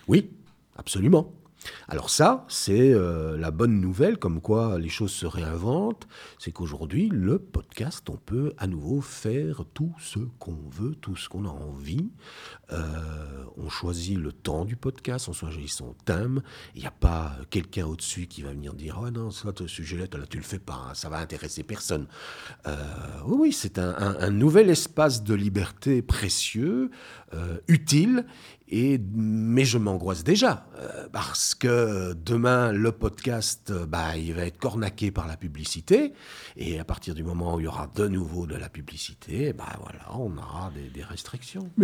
Oui, absolument. Alors ça, c'est la bonne nouvelle, comme quoi les choses se réinventent, c'est qu'aujourd'hui, le podcast, on peut à nouveau faire tout ce qu'on veut, tout ce qu'on a envie. On choisit le temps du podcast, on choisit son thème. Il n'y a pas quelqu'un au-dessus qui va venir dire « Oh non, ça, ce sujet-là, là, tu le fais pas, hein, ça va intéresser personne. » Oui, c'est un nouvel espace de liberté précieux, utile, mais je m'angoisse déjà, parce que demain, le podcast, il va être cornaqué par la publicité, et à partir du moment où il y aura de nouveau de la publicité, voilà, on aura des restrictions.